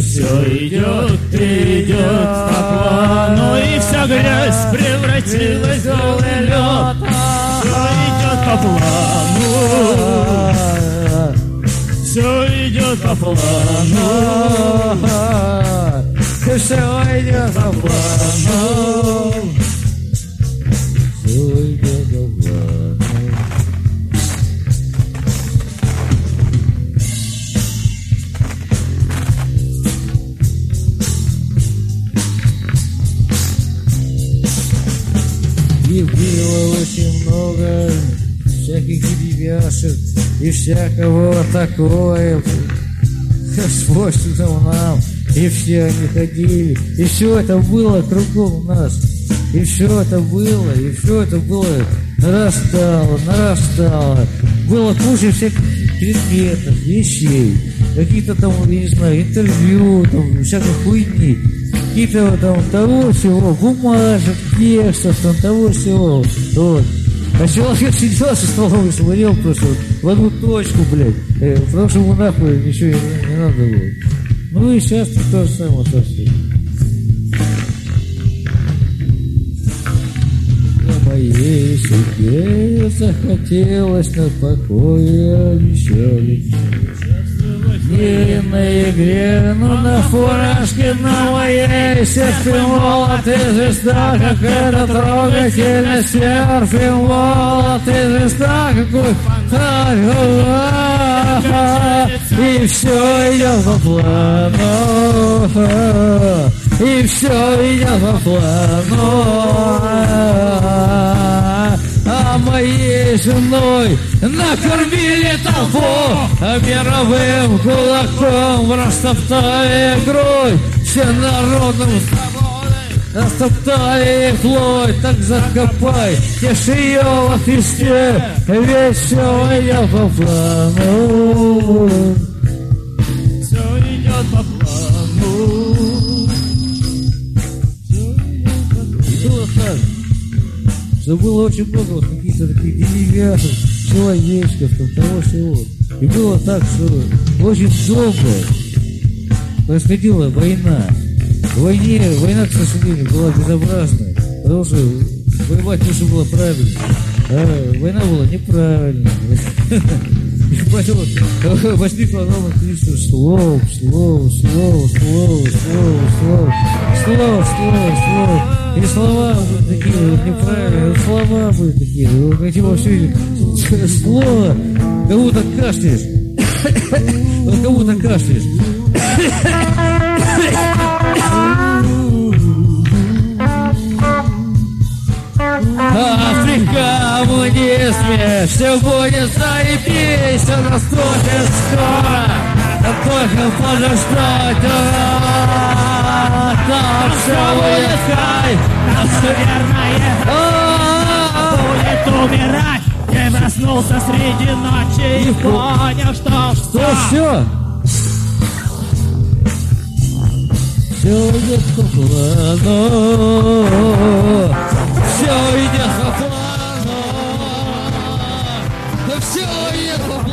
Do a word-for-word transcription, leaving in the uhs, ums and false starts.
Все идет, идет по плану, и вся грязь превратилась в белый лед. Все идет по плану, все идет по плану, все идет по плану, все идет по плану. И было очень много всяких деревяшек и всякого такое свойственного нам. И все они ходили, и все это было кругом нас. И все это было, и все это было нарастало, нарастало. Было куча всяких предметов, вещей, какие-то там, я не знаю, интервью, там, всякой хуйни. Какие-то там того всего, бумажек, текстов, там того всего. Вот. А человек сидел со столом и смотрел просто вот в одну точку, блядь. Э, потому что ему нахуй ничего не, не надо было. Ну и сейчас то же самое совсем. На моей судьбе захотелось на покое обещали. Не на игре, но на фуражке на моей серфе молот и звезда, как это трогательно, серфе молот и звезда, какой и все идет по плану, и все идет по плану. А моей женой накормили толпу, а мировым кулаком растоптали грудь, все народом растоптали плоть, так закопай, теши ее во Христе, ведь все идет по плану, все идет по плану. И было так, что было очень много вот каких-то таких деревяшек, человечков, там, того всего. И было так, что очень долго происходила война. В войне, война, к сожалению, была безобразная, потому что воевать тоже было правильно, а война была неправильная. И поэтому возникло огромное количество слов, слов, слов, слов, слов, слов, слов, слов, слов. И слова были такие неправильные, слова были такие, как типа все слово, как будто кашляешь, вот как будто кашляешь. Африка, коммунизме, все будет заебись, все наступит скоро, только подождать, там все будет кайф, наверное, будет умирать. Я проснулся среди ночи и понял, что что все. Все идет по плану, все идет по плану, все идет по плану.